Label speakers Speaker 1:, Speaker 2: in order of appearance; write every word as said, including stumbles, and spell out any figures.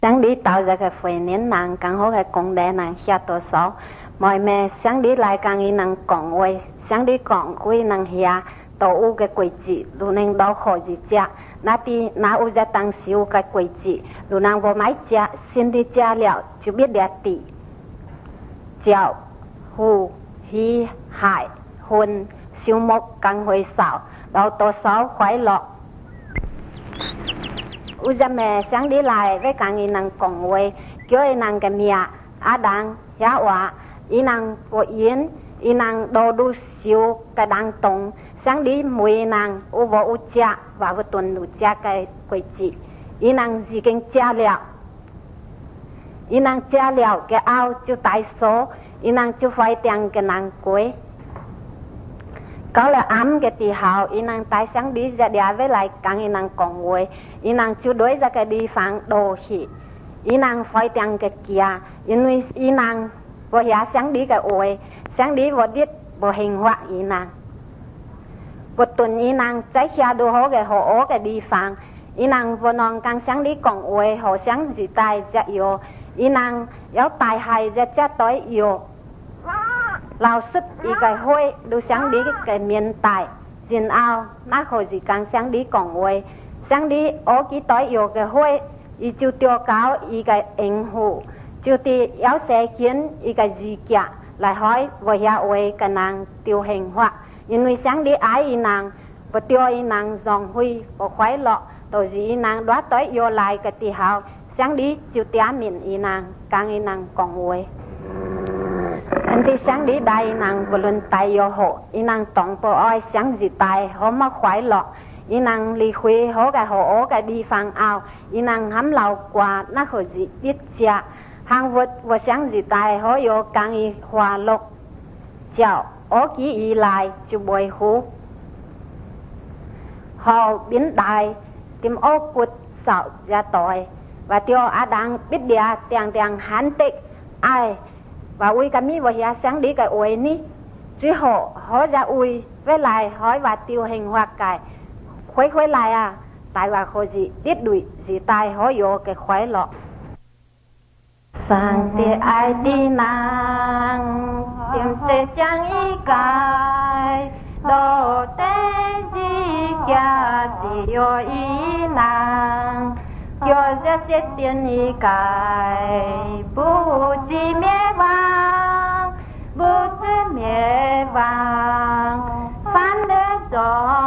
Speaker 1: sáng đi tạo ra cái phơi nến nàng càng hỗ cái công đề nàng xa tổ sáu mọi mẹ sáng đi lại càng y nàng còng quay sáng đi còng quay nàng hia tổ u cái quỷ chị lu nàng đau khổ gì cha nãy ti nãy u ra tăng siêu cái quỷ chị lu nàng vô máy cha xin đi cha liệu chưa biết đẹp tỷ chào hù hi hại hôn siêu mốc càng hồi xảo đau tổ sáu khoái lọ u ra mẹ sáng đi lại với càng y nàng còng quay kêu y nàng cái mía á đăng giá hòa y nàng vô yến y nàng đồ đu siêu cái đăng tông sáng đi mùi nàng u vô u cha và vô tuần u cha cái quỷ chị y nàng gì kinh cha liệu y nàng cha liệu cái ao chú tài số y nàng chú phải tiền cái nàng cuối có là ấm cái tì hào y nàng tài sáng đi ra đĩa với lại càng y nàng còn quay y nàng chú đối ra cái đi phang đồ hỉ y nàng phải tiền cái kia因为y nàng vô giá sáng đi cái ôi sáng đi vô điết vô hình hóa y nàng vô tuần y nàng trái xa đồ hố cái hồ cái đi phang y nàng vô non càng sáng đi còn ôi hồ sáng gì tài dạ yêu y nàng yếu tài hay ra cha tối yêu lao sức y cái hôi đồ sáng đi cái, cái miền tài diện ao nát hồi gì càng sáng đi còn ôi sáng đi ô ký tối yêu cái hôi y chú tiêu cáo y cái ảnh hữu chú tì yếu xe khiến y cái gì kia lại hỏi vô giá ôi cái nàng tiêu hình hóa因为sáng đi ái y nàng và tiêu y nàng dòng huy và khoái lọ tổ gì y nàng đoát tới vô lại cái tì hào sáng đi chú tía miền y nàng càng y nàng còn ôi anh thì sáng đi đại y nàng vô luận tay vô hộ y nàng tổng bộ oi sáng gì tay hố mà khoái lọ y nàng lì khuy hố cái hộ cái đi phang ao y nàng hắm lầu qua nát hồi gì tiết cha hàng vật và sáng gì tài hố vô càng y hòa lộc chào ố ký y lại chú bồi hú họ biến đại tìm ô cụt sạo ra tội và tiêu á đang biết địa tiền tiền hán tịch ai và ui cái mi và giá sáng đi cái ôi ní chứ họ họ ra ui với lại hỏi và tiêu hình hoặc cái khuấy khuấy lại à tại và khổ gì tiết đuổi gì tai hỏi vô cái khuấy lọ sang tê ai đi nàng tìm tê chẳng ý cái đồ tê gì kia gì yo ý nàng yo ra sẽ tiền ý cái bù chi mẹ vàng bù chi mẹ vàng phán đế gió